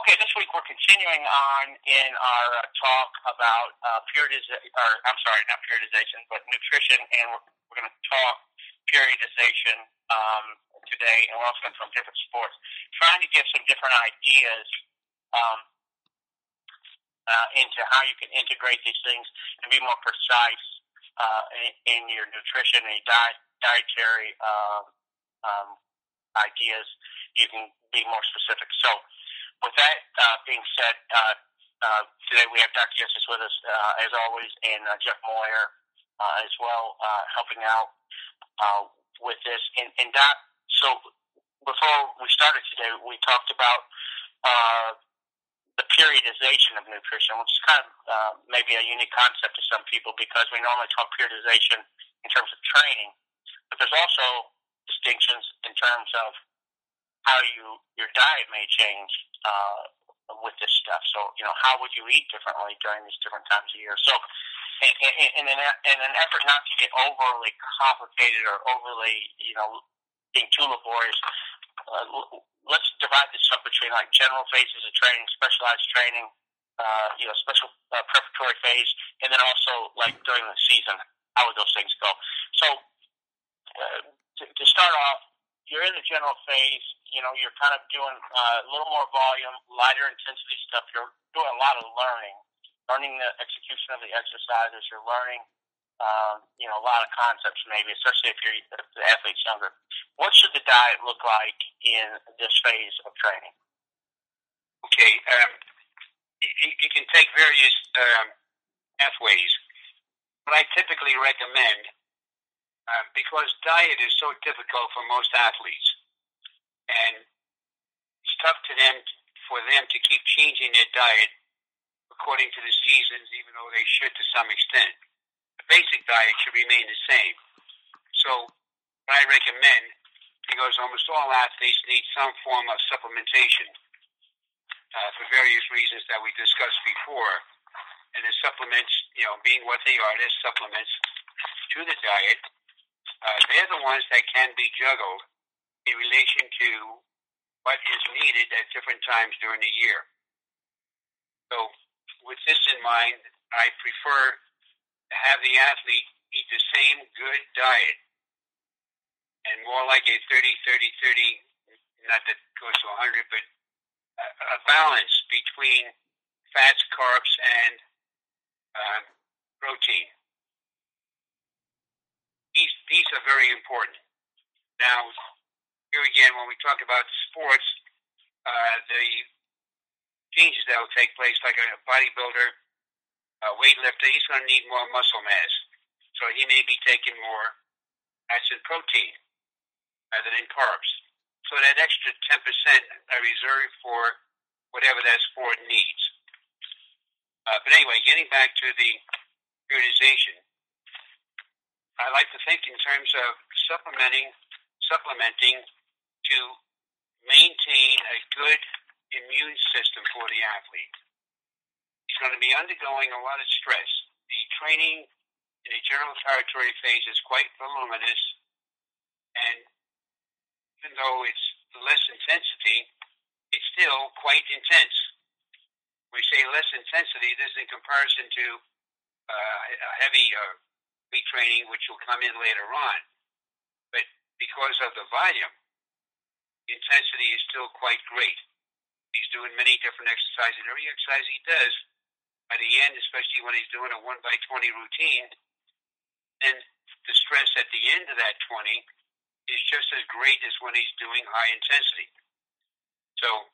Okay, this week we're continuing on in our talk about not periodization, but nutrition, and we're going to talk periodization today, and we're also going to from different sports, trying to get some different ideas into how you can integrate these things and be more precise in your nutrition and dietary ideas. You can be more specific. So, with that being said, today we have Dr. Yessis with us, as always, and Jeff Moyer as well, helping out with this. And Doc, so before we started today, we talked about the periodization of nutrition, which is kind of maybe a unique concept to some people because we normally talk periodization in terms of training, but there's also distinctions in terms of how your diet may change with this stuff. So, how would you eat differently during these different times of year? So, in an effort not to get overly complicated or overly, being too laborious, let's divide this up between like general phases of training, specialized training, special preparatory phase, and then also like during the season. How would those things go? So, to start off, you're in the general phase, you're kind of doing a little more volume, lighter intensity stuff. You're doing a lot of learning the execution of the exercises. You're learning, a lot of concepts maybe, especially if the athlete's younger. What should the diet look like in this phase of training? Okay, you can take various pathways. What I typically recommend, because diet is so difficult for most athletes, and it's tough for them to keep changing their diet according to the seasons, even though they should to some extent. The basic diet should remain the same. So what I recommend, because almost all athletes need some form of supplementation for various reasons that we discussed before, and the supplements, being what they are, they're supplements to the diet. They're the ones that can be juggled in relation to what is needed at different times during the year. So with this in mind, I prefer to have the athlete eat the same good diet and more like a 30-30-30, not that goes to 100, but a balance between fats, carbs, and protein. These are very important. Now, here again, when we talk about sports, the changes that will take place, like a bodybuilder, a weightlifter, he's going to need more muscle mass. So he may be taking more fats and protein rather than carbs. So that extra 10% I reserve for whatever that sport needs. But anyway, getting back to the periodization, I like to think in terms of supplementing to maintain a good immune system for the athlete. He's going to be undergoing a lot of stress. The training in the general territory phase is quite voluminous, and even though it's less intensity, it's still quite intense. When we say less intensity, this is in comparison to a heavy weight training, which will come in later on. But because of the volume, the intensity is still quite great. He's doing many different exercises. Every exercise he does, by the end, especially when he's doing a 1x20 routine, then the stress at the end of that 20 is just as great as when he's doing high intensity. So,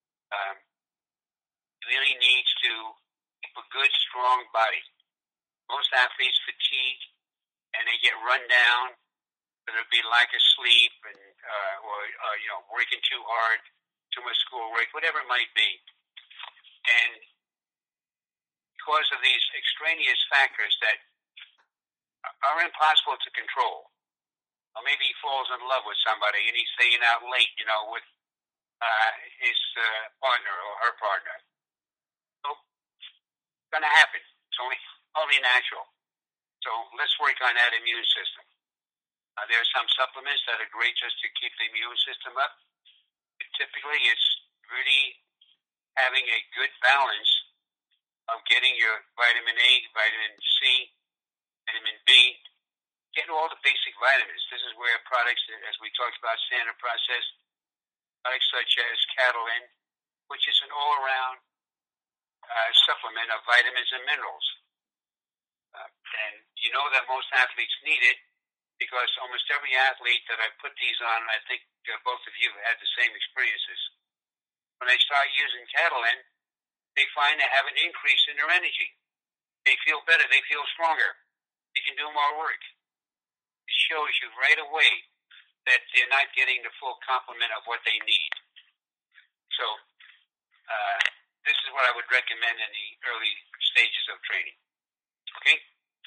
he really needs to keep a good, strong body. Most athletes fatigue and they get run down, whether it be lack of sleep and or working too hard, too much schoolwork, whatever it might be. And because of these extraneous factors that are impossible to control, or maybe he falls in love with somebody and he's staying out late, with his partner or her partner. So it's going to happen. It's only natural. So let's work on that immune system. There are some supplements that are great just to keep the immune system up. Typically, it's really having a good balance of getting your vitamin A, vitamin C, vitamin B, getting all the basic vitamins. This is where products, as we talked about, standard processed products such as Catalin, which is an all-around supplement of vitamins and minerals. And you know that most athletes need it because almost every athlete that I put these on, I think both of you had the same experiences. When they start using Catalin, they find they have an increase in their energy. They feel better. They feel stronger. They can do more work. It shows you right away that they're not getting the full complement of what they need. So this is what I would recommend in the early stages of training. Okay?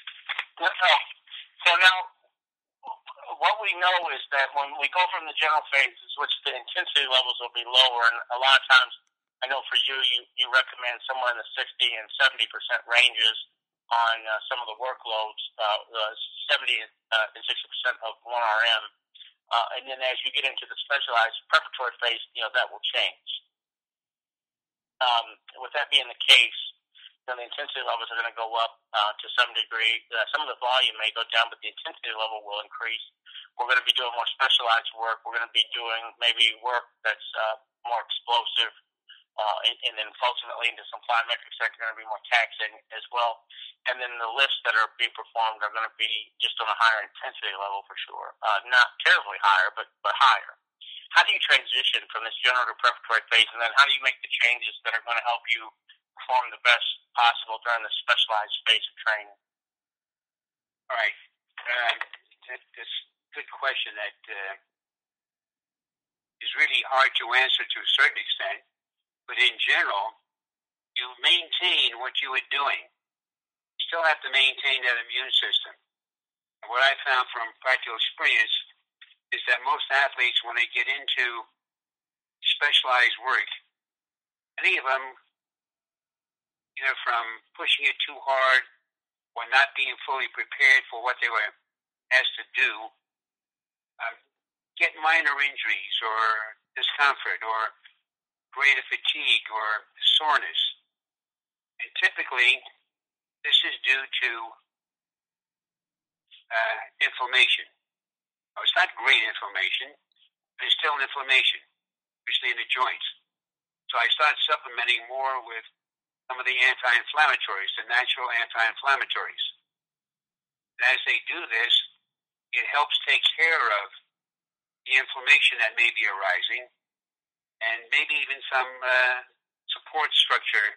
So now, what we know is that when we go from the general phases, which the intensity levels will be lower, and a lot of times, I know for you recommend somewhere in the 60 and 70% ranges on some of the workloads, 70 and 60% of 1RM. And then as you get into the specialized preparatory phase, that will change. With that being the case, then the intensity levels are going to go up to some degree. Some of the volume may go down, but the intensity level will increase. We're going to be doing more specialized work. We're going to be doing maybe work that's more explosive, and then ultimately into some plyometrics that are going to be more taxing as well. And then the lifts that are being performed are going to be just on a higher intensity level for sure. Not terribly higher, but higher. How do you transition from this general to preparatory phase, and then how do you make the changes that are going to help you perform the best possible during the specialized phase of training? All right. That's a good question that is really hard to answer to a certain extent. But in general, you maintain what you were doing. You still have to maintain that immune system. And what I found from practical experience is that most athletes, when they get into specialized work, many of them, either from pushing it too hard or not being fully prepared for what they were asked to do, get minor injuries or discomfort or greater fatigue or soreness. And typically, this is due to inflammation. Now, it's not great inflammation, but it's still an inflammation, especially in the joints. So I start supplementing more with some of the anti-inflammatories, the natural anti-inflammatories. And as they do this, it helps take care of the inflammation that may be arising, and maybe even some support structure,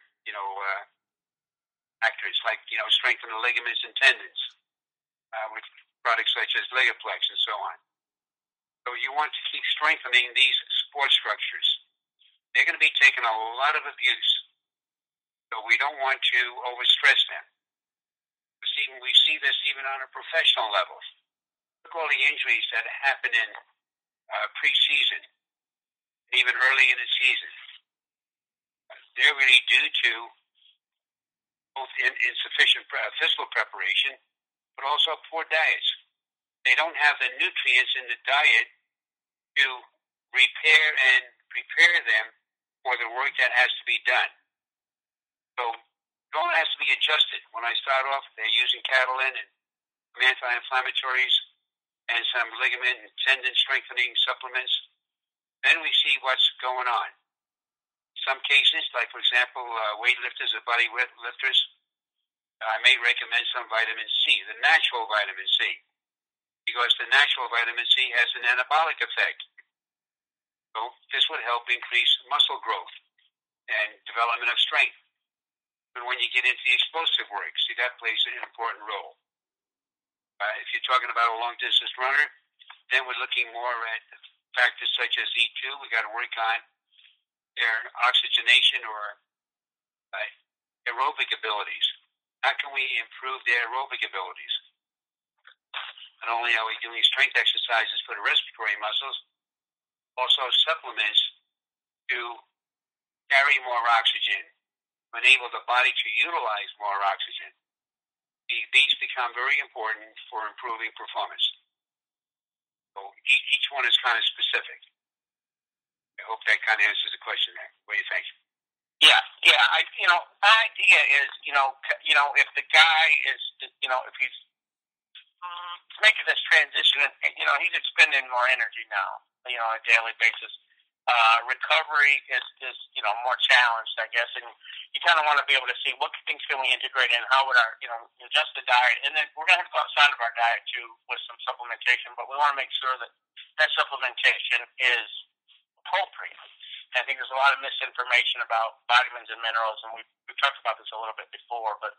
factors like, strengthen the ligaments and tendons with products such as Ligaplex and so on. So you want to keep strengthening these support structures. They're going to be taking a lot of abuse, so we don't want to overstress them. We see this even on a professional level. Look at all the injuries that happen in preseason, even early in the season. They're really due to both insufficient physical preparation, but also poor diets. They don't have the nutrients in the diet to repair and prepare them for the work that has to be done. So it all has to be adjusted. When I start off, they're using Catalin and anti-inflammatories and some ligament and tendon strengthening supplements. Then we see what's going on. Some cases, like for example, weightlifters or body lifters, I may recommend some vitamin C, the natural vitamin C, because the natural vitamin C has an anabolic effect. So this would help increase muscle growth and development of strength. But when you get into the explosive work, see, that plays an important role. If you're talking about a long-distance runner, then we're looking more at factors such as E2. We got to work on their oxygenation or aerobic abilities. How can we improve their aerobic abilities? Not only are we doing strength exercises for the respiratory muscles, also supplements to carry more oxygen, enable the body to utilize more oxygen. These become very important for improving performance. So each one is kind of specific. I hope that kind of answers the question there. What do you think? Yeah, Yeah, my idea is, if the guy is, if he's making this transition, and, he's expending more energy now, on a daily basis. Recovery is more challenged, I guess, and you kind of want to be able to see what things can we integrate in, how would our, adjust the diet, and then we're going to have to go outside of our diet too with some supplementation, but we want to make sure that that supplementation is appropriate. And I think there's a lot of misinformation about vitamins and minerals, and we've talked about this a little bit before, but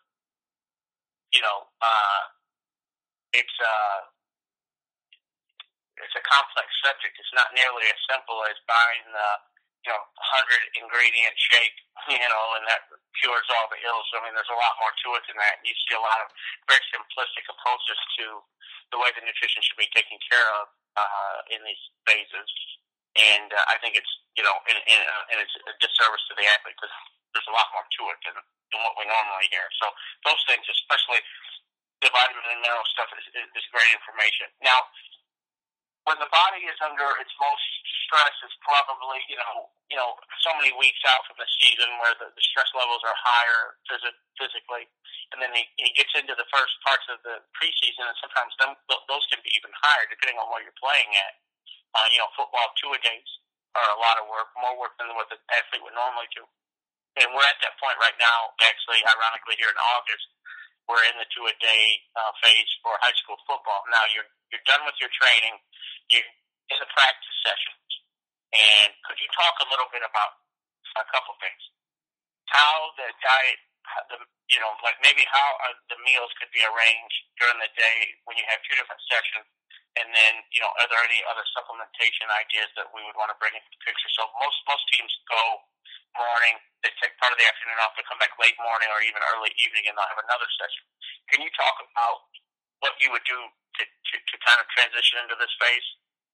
it's a complex subject. It's not nearly as simple as buying the 100 ingredient shake, and that cures all the ills. I mean, there's a lot more to it than that. You see a lot of very simplistic approaches to the way the nutrition should be taken care of in these phases. And I think it's, and it's a disservice to the athlete because there's a lot more to it than what we normally hear. So those things, especially the vitamin and mineral stuff, is great information. Now, when the body is under its most stress, it's probably, so many weeks out from the season where the stress levels are higher physically. And then he gets into the first parts of the preseason, and sometimes those can be even higher depending on where you're playing at. Football two-a-days are a lot of work, more work than what the athlete would normally do. And we're at that point right now, actually, ironically, here in August, we're in the two-a-day phase for high school football. Now, you're done with your training. You're in the practice sessions. And could you talk a little bit about a couple things? How the diet, maybe how the meals could be arranged during the day when you have two different sessions. And then, are there any other supplementation ideas that we would want to bring into the picture? So most teams go morning, they take part of the afternoon off, they come back late morning or even early evening, and they'll have another session. Can you talk about what you would do to kind of transition into this phase?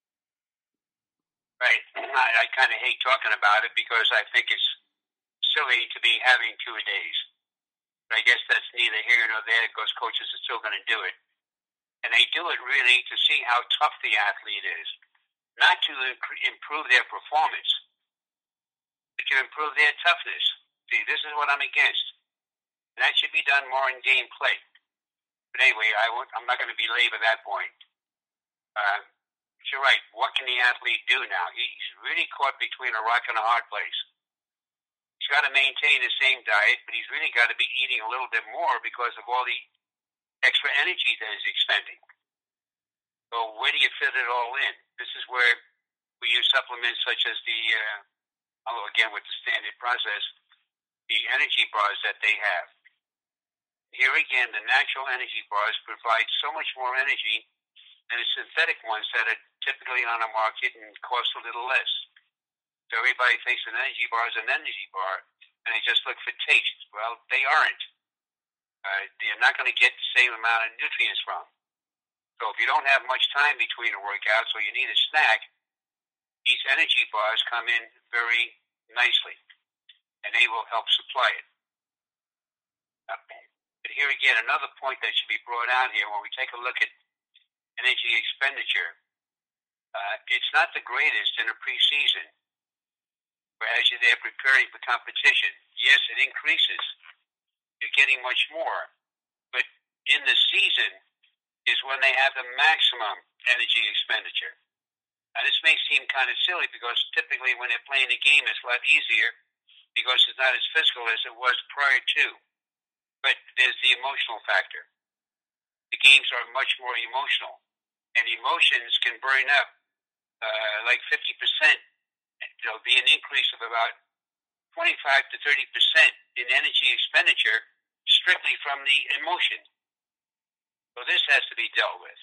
Right. I kind of hate talking about it because I think it's silly to be having two-a-days. But I guess that's neither here nor there because coaches are still going to do it. And they do it really to see how tough the athlete is, not to improve their performance, but to improve their toughness. See, this is what I'm against. And that should be done more in game play. But anyway, I'm not going to belabor that point. You're right. What can the athlete do now? He's really caught between a rock and a hard place. He's got to maintain the same diet, but he's really got to be eating a little bit more because of all the extra energy that he's expending. So where do you fit it all in? This is where we use supplements such as again with the standard process, the energy bars that they have. Here again, the natural energy bars provide so much more energy than the synthetic ones that are typically on the market and cost a little less. So everybody thinks an energy bar is an energy bar, and they just look for taste. Well, they aren't. You're not going to get the same amount of nutrients from. So if you don't have much time between a workout, so you need a snack, these energy bars come in very nicely, and they will help supply it. But here again, another point that should be brought out here when we take a look at energy expenditure, it's not the greatest in a preseason, where as you're there preparing for competition. Yes, it increases. You're getting much more. But in the season is when they have the maximum energy expenditure. And this may seem kind of silly because typically when they're playing the game, it's a lot easier because it's not as physical as it was prior to. But there's the emotional factor. The games are much more emotional. And emotions can burn up like 50%. There'll be an increase of about 25 to 30% in energy expenditure strictly from the emotion. So this has to be dealt with.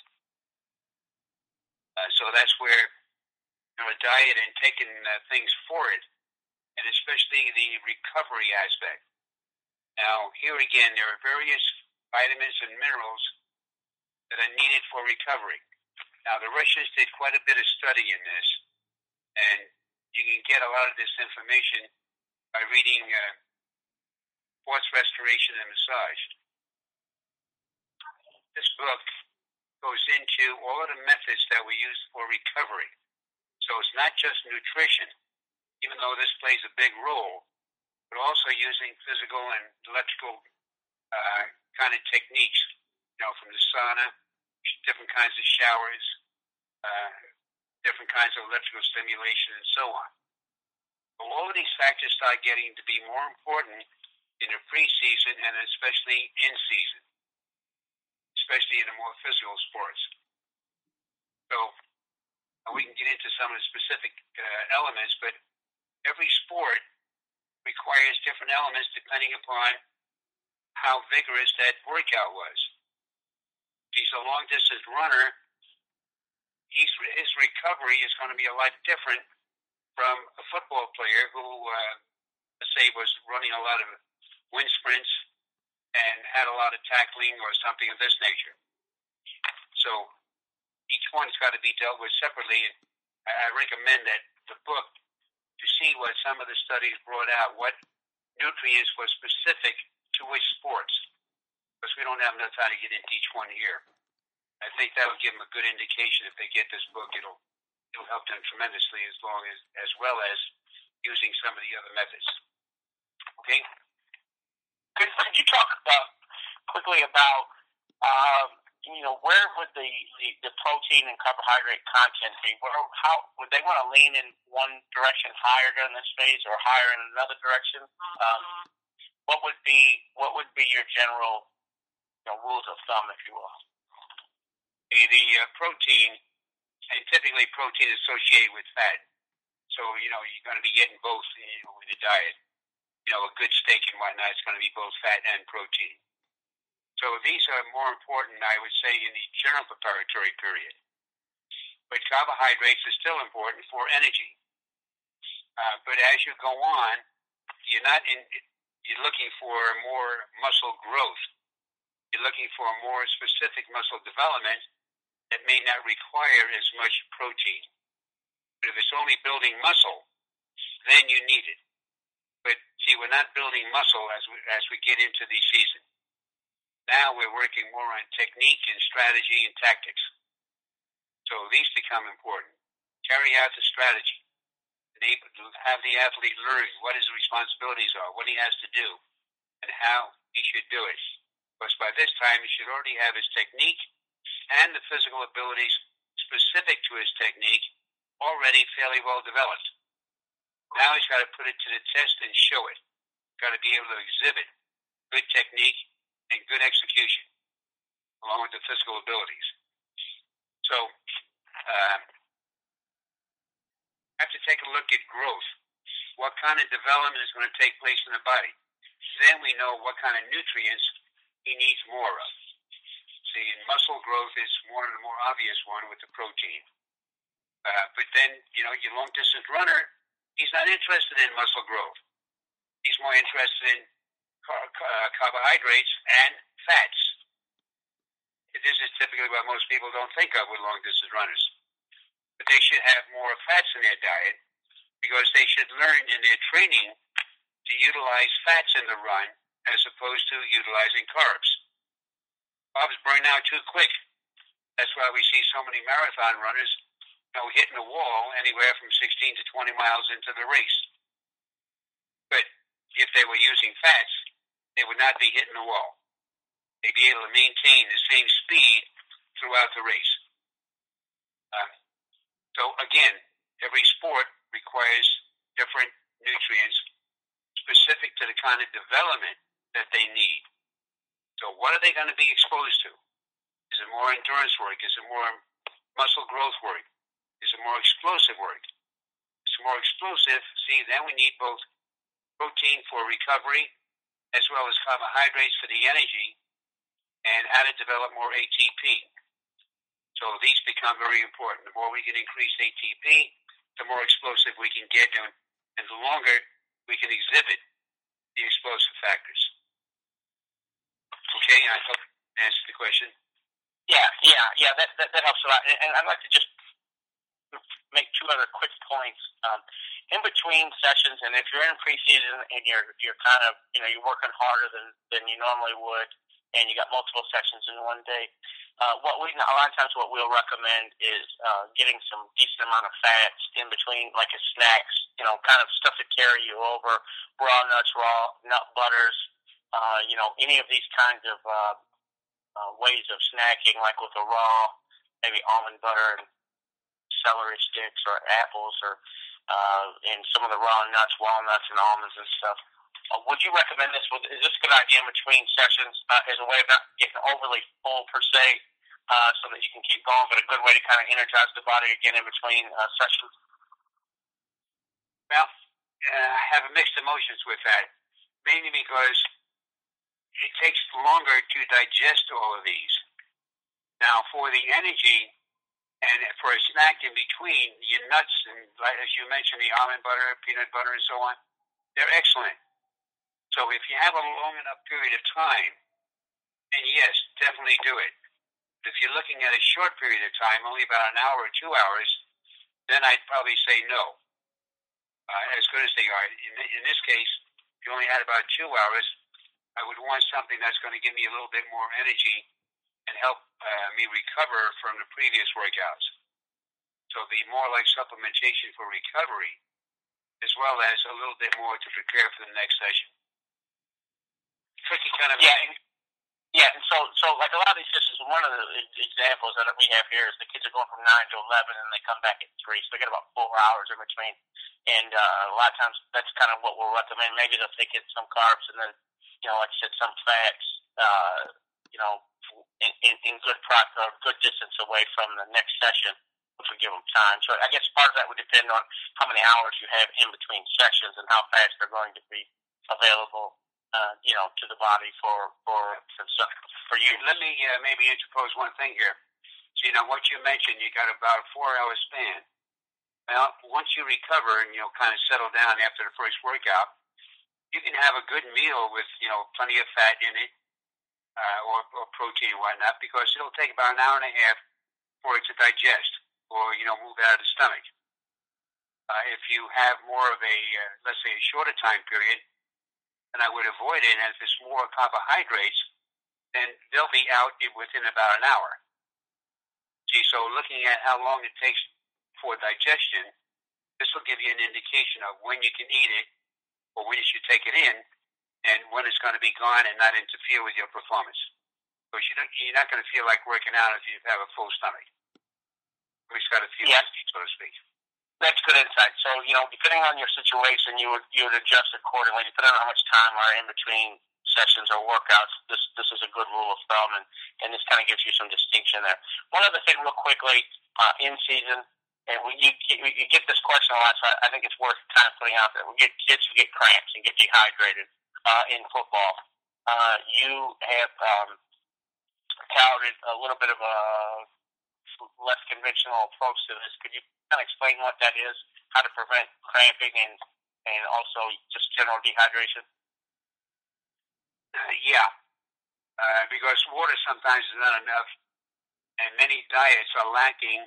So that's where diet and taking things for it, and especially the recovery aspect. Now, here again, there are various vitamins and minerals that are needed for recovery. Now, the Russians did quite a bit of study in this, and you can get a lot of this information by reading Sports Restoration and Massage. This book goes into all of the methods that we use for recovery. So it's not just nutrition, even though this plays a big role, but also using physical and electrical kind of techniques, from the sauna, different kinds of showers, different kinds of electrical stimulation, and so on. But all of these factors start getting to be more important in the preseason and especially in season, especially in the more physical sports. So we can get into some of the specific elements, but every sport requires different elements depending upon how vigorous that workout was. If he's a long-distance runner, his recovery is going to be a lot different from a football player who, let's say, was running a lot of wind sprints and had a lot of tackling or something of this nature. So each one's got to be dealt with separately. I recommend that the book to see what some of the studies brought out, what nutrients were specific to which sports, because we don't have enough time to get into each one here. I think that will give them a good indication if they get this book. It'll help them tremendously as well as using some of the other methods. Okay? Could you talk quickly about where would the protein and carbohydrate content be? How would they want to lean in one direction higher during this phase or higher in another direction? What would be your general rules of thumb, if you will? The protein, and typically protein is associated with fat. So, you're going to be getting both with the diet. A good steak and whatnot is going to be both fat and protein. So these are more important, I would say, in the general preparatory period. But carbohydrates are still important for energy. But as you go on, you're looking for more muscle growth. You're looking for more specific muscle development that may not require as much protein. But if it's only building muscle, then you need it. But see, we're not building muscle as we get into the season. Now we're working more on technique and strategy and tactics. So these become important. Carry out the strategy. Have the athlete learn what his responsibilities are, what he has to do, and how he should do it. Because by this time, he should already have his technique and the physical abilities specific to his technique already fairly well developed. Now he's got to put it to the test and show it. Got to be able to exhibit good technique and good execution, along with the physical abilities. So, have to take a look at growth. What kind of development is going to take place in the body? Then we know what kind of nutrients he needs more of. See, muscle growth is one of the more obvious one with the protein. But then, your long-distance runner, he's not interested in muscle growth. He's more interested in carbohydrates and fats. This is typically what most people don't think of with long-distance runners. But they should have more fats in their diet because they should learn in their training to utilize fats in the run as opposed to utilizing carbs. Carbs burn out too quick. That's why we see so many marathon runners hitting the wall anywhere from 16 to 20 miles into the race. But if they were using fats, they would not be hitting the wall. They'd be able to maintain the same speed throughout the race. So again, every sport requires different nutrients specific to the kind of development that they need. So what are they going to be exposed to? Is it more endurance work? Is it more muscle growth work? Is it more explosive work? If it's more explosive, then we need both protein for recovery as well as carbohydrates for the energy and how to develop more ATP. So these become very important. The more we can increase ATP, the more explosive we can get, and the longer we can exhibit the explosive factors. Okay, I hope I answered the question. Yeah, that helps a lot. And I'd like to just make two other quick points. In between sessions, and if you're in preseason and you're kind of, you're working harder than you normally would, and you got multiple sessions in one day, a lot of times what we'll recommend is getting some decent amount of fats in between, like as snacks, kind of stuff to carry you over, raw nuts, raw nut butters, any of these kinds of ways of snacking, like with a raw, maybe almond butter and celery sticks or apples or and some of the raw nuts, walnuts and almonds and stuff. Would you recommend this? Is this a good idea in between sessions as a way of not getting overly full per se, so that you can keep going, but a good way to kind of energize the body again in between sessions? Well, I have mixed emotions with that, mainly because it takes longer to digest all of these. Now, for the energy and for a snack in between, your nuts and, as you mentioned, the almond butter, peanut butter, and so on, they're excellent. So if you have a long enough period of time, then yes, definitely do it. If you're looking at a short period of time, only about an hour or 2 hours, then I'd probably say no. As good as they are. In this case, if you only had about 2 hours, I would want something that's going to give me a little bit more energy and help me recover from the previous workouts. So be more like supplementation for recovery, as well as a little bit more to prepare for the next session. Tricky kind of Yeah, and so like a lot of these systems, one of the examples that we have here is the kids are going from 9 to 11 and they come back at 3, so they get about 4 hours in between. And a lot of times that's kind of what we'll recommend. Maybe they'll take in some carbs and then, like I said, some fats, in good distance away from the next session, which will give them time. So I guess part of that would depend on how many hours you have in between sessions and how fast they're going to be available, to the body for you. Let me maybe interpose one thing here. So, what you mentioned, you got about a 4-hour span. Well, once you recover and kind of settle down after the first workout, you can have a good meal with plenty of fat in it, or protein and whatnot, because it'll take about an hour and a half for it to digest or move out of the stomach. If you have more of a let's say a shorter time period, then I would avoid it. And if it's more carbohydrates, then they'll be out within about an hour. See, so looking at how long it takes for digestion, this will give you an indication of when you can eat it or when you should take it in and when it's going to be gone and not interfere with your performance. Because you're not going to feel like working out if you have a full stomach. It's got to feel empty, so to speak. That's good insight. So, depending on your situation, you would adjust accordingly. Depending on how much time are in between sessions or workouts, this is a good rule of thumb, and this kind of gives you some distinction there. One other thing real quickly, in season, and you get this question a lot, so I think it's worth kind of putting out there. We get kids who get cramps and get dehydrated in football. You have touted a little bit of a less conventional approach to this. Could you kind of explain what that is, how to prevent cramping and also just general dehydration? Because water sometimes is not enough, and many diets are lacking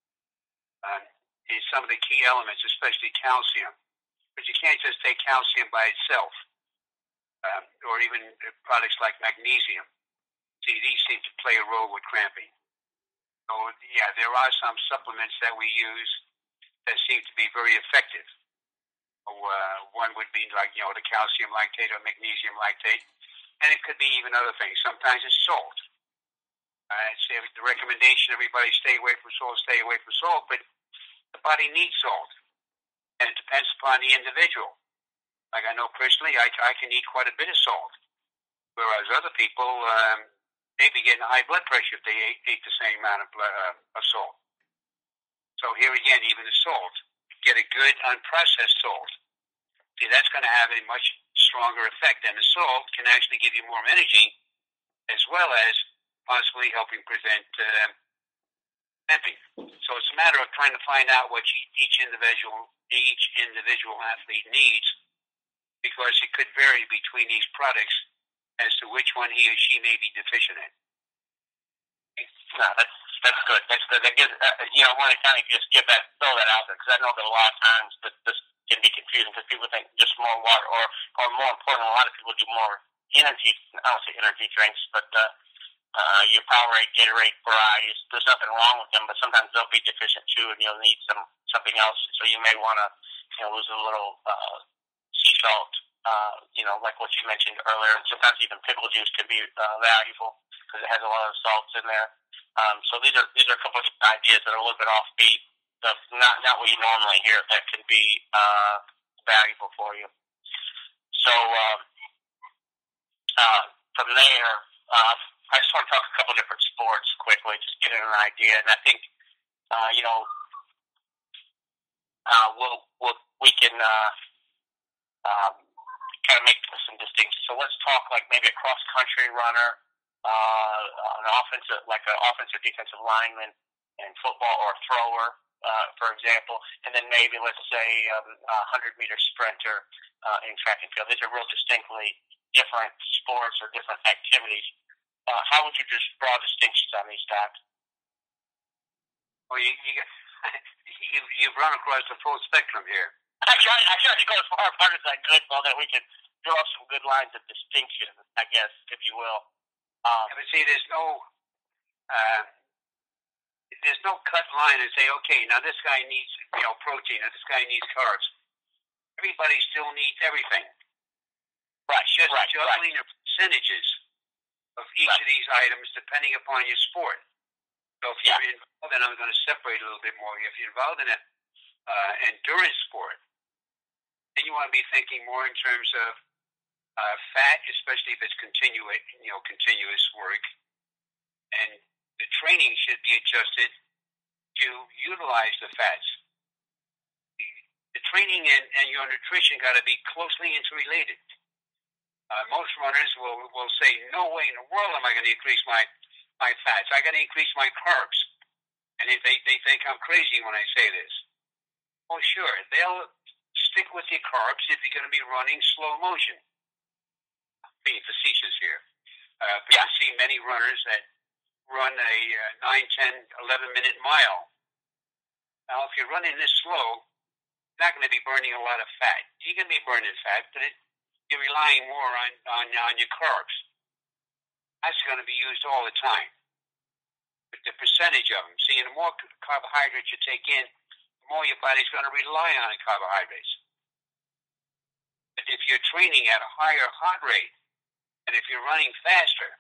in some of the key elements, especially calcium. But you can't just take calcium by itself, or even products like magnesium. See, these seem to play a role with cramping. So, there are some supplements that we use that seem to be very effective. One would be like, the calcium lactate or magnesium lactate, and it could be even other things. Sometimes it's salt. It's the recommendation, everybody stay away from salt, but the body needs salt, and it depends upon the individual. Like I know personally, I can eat quite a bit of salt, whereas other people, they'd be getting high blood pressure if they ate the same amount of salt. So here again, even the salt, get a good unprocessed salt. See, that's going to have a much stronger effect, and the salt can actually give you more energy, as well as possibly helping prevent cramping. So it's a matter of trying to find out what each individual athlete needs, because it could vary between these products as to which one he or she may be deficient in. No, that's good. That's good. That gives, I want to kind of just throw that out there, because I know that a lot of times that this can be confusing, because people think just more water, or more important, a lot of people do more energy. I don't say energy drinks, but your Powerade, Gatorade varieties. There's nothing wrong with them, but sometimes they'll be deficient too, and you'll need something else. So you may want to, lose a little sea salt, like what you mentioned earlier. And sometimes even pickle juice can be valuable because it has a lot of salts in there. So these are a couple of ideas that are a little bit offbeat, not what you normally hear, that can be valuable for you. So from there, I just want to talk a couple different sports quickly, just get an idea. And I think, we can kind of make some distinctions. So let's talk like maybe a cross country runner, an offensive or defensive lineman in football, or a thrower, for example, and then maybe let's say a 100-meter sprinter in track and field. These are real distinctly different sports or different activities. How would you just draw distinctions on these guys? Well, you've run across the full spectrum here. I tried to go as far apart as I could so that we could draw some good lines of distinction, I guess, if you will. But see, there's no cut line and say, okay, now this guy needs protein, or this guy needs carbs. Everybody still needs everything. Right. Just juggling the percentages of each of these items depending upon your sport. So if you're involved, and I'm going to separate a little bit more. If you're involved in an endurance sport, then you want to be thinking more in terms of fat, especially if it's continuous work, and the training should be adjusted to utilize the fats. The training and your nutrition got to be closely interrelated. Most runners will say, no way in the world am I going to increase my fats. I got to increase my carbs. And they think I'm crazy when I say this. Well, sure, they'll stick with your carbs if you're going to be running slow motion. I'm being facetious here. But you see many runners that run a 9, 10, 11-minute mile. Now, if you're running this slow, you're not going to be burning a lot of fat. You're going to be burning fat, but you're relying more on your carbs. That's going to be used all the time. But the percentage of them. See, the more carbohydrates you take in, the more your body's going to rely on carbohydrates. But if you're training at a higher heart rate, and if you're running faster,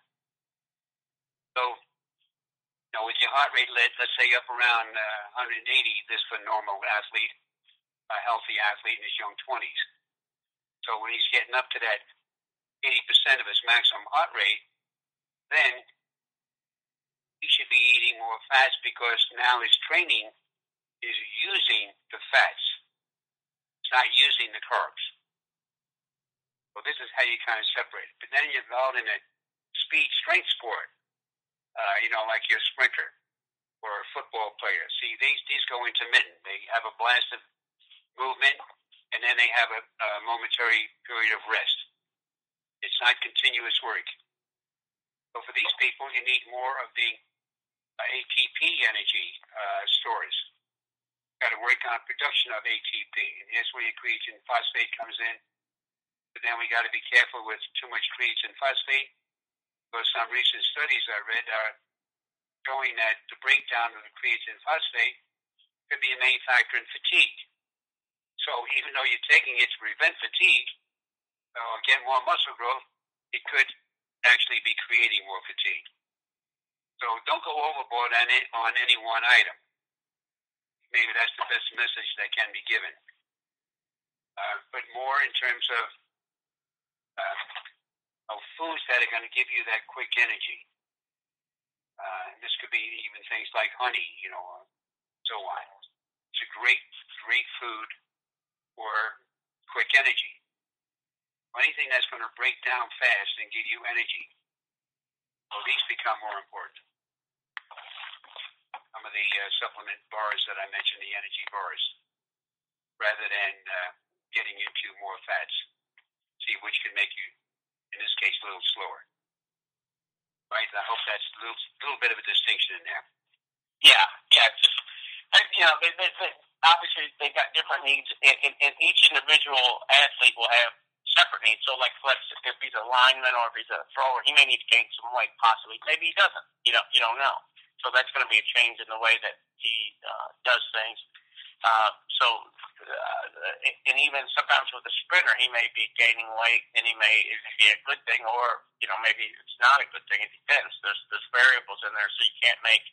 so, with your heart rate, let's say up around 180, this for a normal athlete, a healthy athlete in his young 20s. So when he's getting up to that 80% of his maximum heart rate, then he should be eating more fats because now his training is using the fats. It's not using the carbs. So this is how you kind of separate it. But then you're involved in a speed strength sport, like your sprinter or a football player. See, these go intermittent. They have a blast of movement, and then they have a momentary period of rest. It's not continuous work. So for these people, you need more of the ATP energy stores. You've got to work on production of ATP, and here's where your creatine phosphate comes in. But then we got to be careful with too much creatine phosphate, because some recent studies I read are showing that the breakdown of the creatine phosphate could be a main factor in fatigue. So even though you're taking it to prevent fatigue, or get more muscle growth, it could actually be creating more fatigue. So don't go overboard on any one item. Maybe that's the best message that can be given. But more in terms of foods that are going to give you that quick energy. This could be even things like honey, so on. It's a great food for quick energy. Anything that's going to break down fast and give you energy, well, these become more important. Some of the supplement bars that I mentioned, the energy bars, rather than getting into more fats. See, which can make you, in this case, a little slower. Right? I hope that's a little bit of a distinction in there. Yeah. Just, obviously they got different needs, and each individual athlete will have separate needs. So, like, let's if he's a lineman or if he's a thrower, he may need to gain some weight, possibly. Maybe he doesn't. You don't know. So that's going to be a change in the way that he does things. And even sometimes with a sprinter, he may be gaining weight, and it may be a good thing, or maybe it's not a good thing. It depends. There's variables in there, so you can't make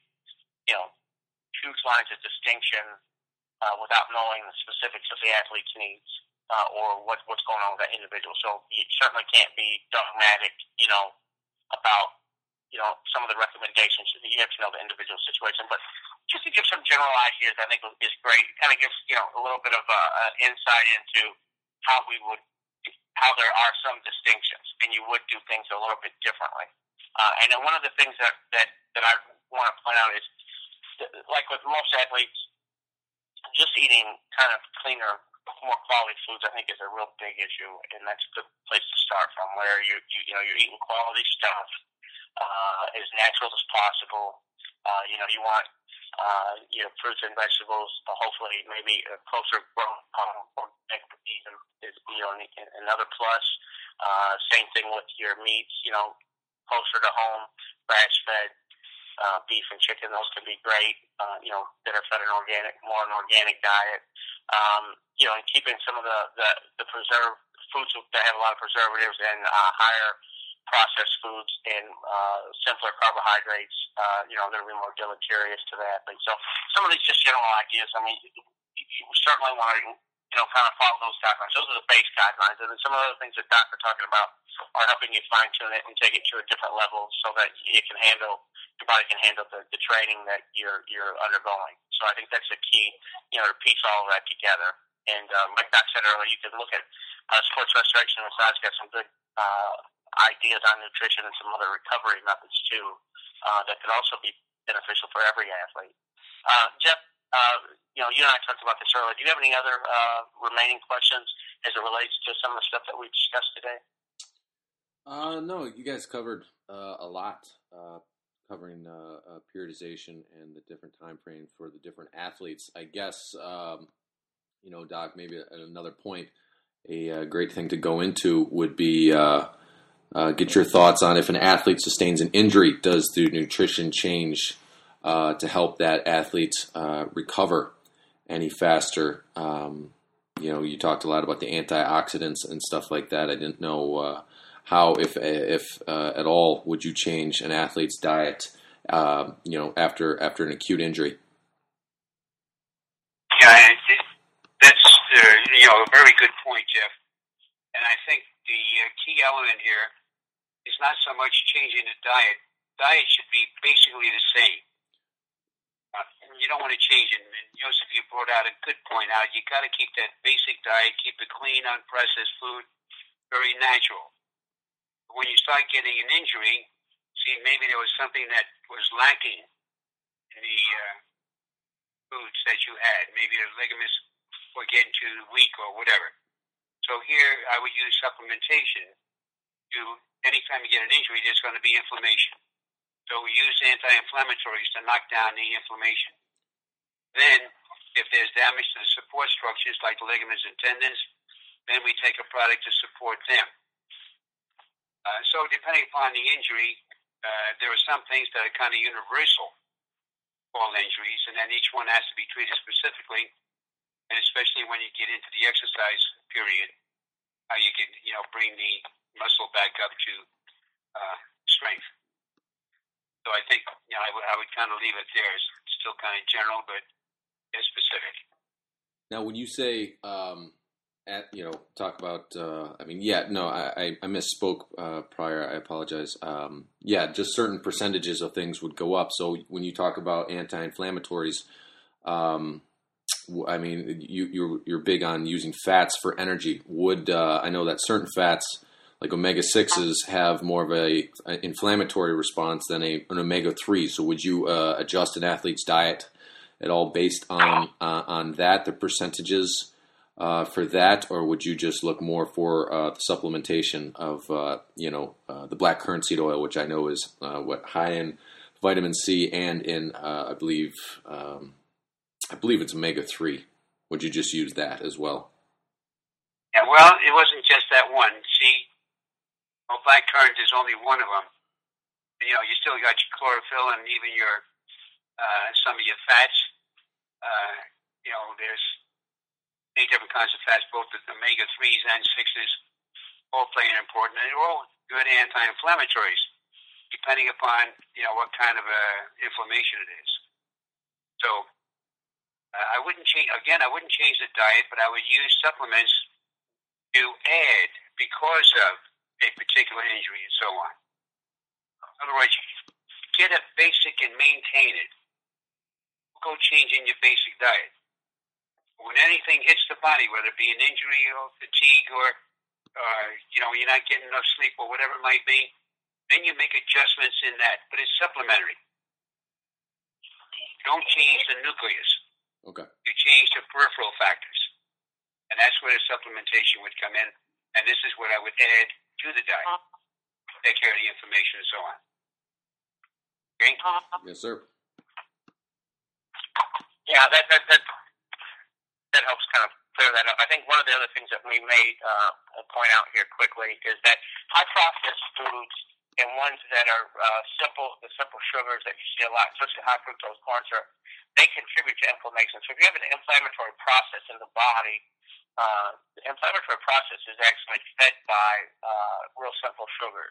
huge lines of distinction without knowing the specifics of the athlete's needs or what's going on with that individual. So you certainly can't be dogmatic, about some of the recommendations. You have to know the individual situation, but just to give some general ideas, I think is great. It kind of gives a little bit of insight into how there are some distinctions, and you would do things a little bit differently. And then one of the things that I want to point out is, like with most athletes, just eating kind of cleaner, more quality foods, I think, is a real big issue, and that's a good place to start from, where you're eating quality stuff as natural as possible. You want fruits and vegetables, hopefully maybe closer grown organic even is another plus. Same thing with your meats, closer to home, grass fed. Beef and chicken, those can be great, that are fed more an organic diet. And keeping some of the preserved foods that have a lot of preservatives and higher processed foods and simpler carbohydrates, they're going to be more deleterious to that. But so some of these just general ideas. I mean, you certainly want to, kind of follow those guidelines. Those are the base guidelines. And then some of the other things that Doc are talking about are helping you fine tune it and take it to a different level so that your body can handle the training that you're undergoing. So I think that's the key, to piece all of that together. And like Doc said earlier, you can look at sports restoration massage, got some good ideas on nutrition and some other recovery methods too that could also be beneficial for every athlete. Jeff, you and I talked about this earlier. Do you have any other remaining questions as it relates to some of the stuff that we discussed today? No, you guys covered a lot, covering periodization and the different time frame for the different athletes. I guess, Doc, maybe at another point, a great thing to go into would be get your thoughts on if an athlete sustains an injury, does the nutrition change to help that athlete recover any faster? You talked a lot about the antioxidants and stuff like that. I didn't know how, if at all, would you change an athlete's diet, after an acute injury? Yeah, that's a very good point, Jeff. And I think the key element here is not so much changing the diet. Diet should be basically the same. You don't want to change it. And Joseph, you brought out a good point out. You got to keep that basic diet, keep it clean, unprocessed food, very natural. But when you start getting an injury, see, maybe there was something that was lacking in the foods that you had. Maybe the ligaments were getting too weak or whatever. So here I would use supplementation. Anytime you get an injury, there's going to be inflammation. So we use anti-inflammatories to knock down the inflammation. Then, if there's damage to the support structures like ligaments and tendons, then we take a product to support them. So depending upon the injury, there are some things that are kind of universal for all injuries, and then each one has to be treated specifically, and especially when you get into the exercise period, how you can, bring the muscle back up to strength. So I think, I would kind of leave it there. It's still kind of general, but it's specific. Now, when you say, talk about, I misspoke prior. I apologize. Just certain percentages of things would go up. So when you talk about anti-inflammatories, you're big on using fats for energy. I know that certain fats, like omega-6s, have more of an inflammatory response than an omega-3. So would you adjust an athlete's diet at all based on that, the percentages for that, or would you just look more for the supplementation of the black currant seed oil, which I know is high in vitamin C and in I believe it's omega-3. Would you just use that as well? Yeah, well, it wasn't just that one. See, well, blackcurrant is only one of them. You know, you still got your chlorophyll and even your some of your fats. You know, there's many different kinds of fats, both the omega-3s and 6s, all play an important, and they're all good anti-inflammatories, depending upon, you know, what kind of inflammation it is. So I wouldn't change, again, I wouldn't change the diet, but I would use supplements to add because of a particular injury and so on. In other words, get a basic and maintain it. Go changing your basic diet. When anything hits the body, whether it be an injury or fatigue or you know, you're not getting enough sleep or whatever it might be, then you make adjustments in that. But it's supplementary. You don't change the nucleus. Okay. You change the peripheral factors. And that's where the supplementation would come in. And this is what I would add to the diet. Take care of the inflammation and so on. Okay? Yes, sir. Yeah, that helps kind of clear that up. I think one of the other things that we may point out here quickly is that high processed foods and ones that are the simple sugars that you see a lot, especially high fructose corn syrup, they contribute to inflammation. So if you have an inflammatory process in the body, the inflammatory process is actually fed by real simple sugars,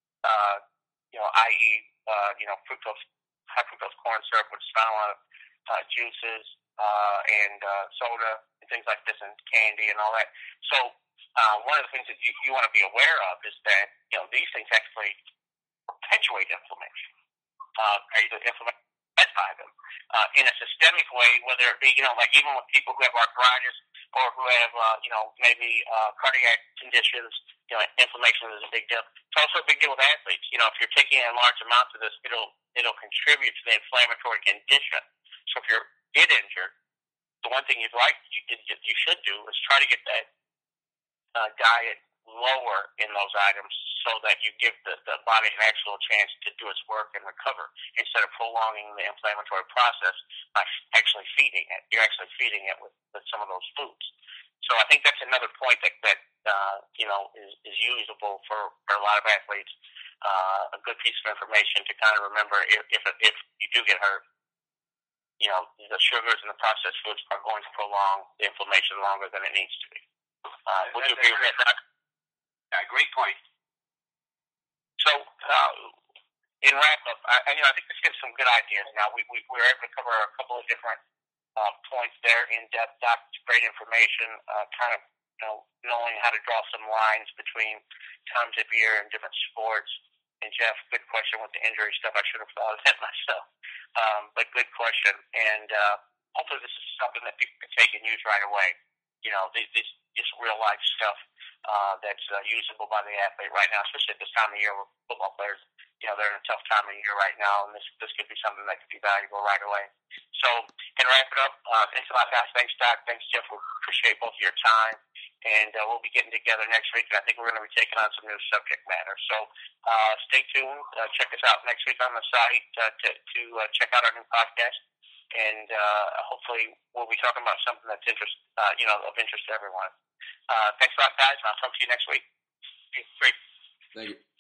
you know, i.e., you know, high fructose corn syrup, which is found in a lot of juices and soda and things like this, and candy and all that. So one of the things that you want to be aware of is that, you know, these things actually perpetuate inflammation. Inflammation fed by them in a systemic way, whether it be, you know, like even with people who have arthritis or who have, you know, maybe cardiac conditions, you know, inflammation is a big deal. It's also a big deal with athletes. You know, if you're taking in large amounts of this, it'll contribute to the inflammatory condition. So if you're injured, the one thing you should do is try to get that diet lower in those items so that you give the body an actual chance to do its work and recover instead of prolonging the inflammatory process by actually feeding it. You're actually feeding it with some of those foods. So I think that's another point that you know, is usable for a lot of athletes. A good piece of information to kind of remember if you do get hurt. You know, the sugars and the processed foods are going to prolong the inflammation longer than it needs to be. Would you agree with that? Yeah, great point. So, in wrap-up, I think this gives some good ideas. Now, we were able to cover a couple of different points there in depth. That's great information, kind of, you know, knowing how to draw some lines between times of year and different sports. And Jeff, good question with the injury stuff. I should have thought of that myself. But good question. And hopefully this is something that people can take and use right away. You know, this just real life stuff that's usable by the athlete right now, especially at this time of year where football players, you know, they're in a tough time of year right now, and this could be something that could be valuable right away. So, and wrap it up, thanks a lot, guys. Thanks, Doc. Thanks, Jeff. We appreciate both of your time. And we'll be getting together next week, and I think we're going to be taking on some new subject matter. So stay tuned. Check us out next week on the site to check out our new podcast. And hopefully we'll be talking about something that's of interest to everyone. Thanks a lot, guys, and I'll talk to you next week. Great. Thank you.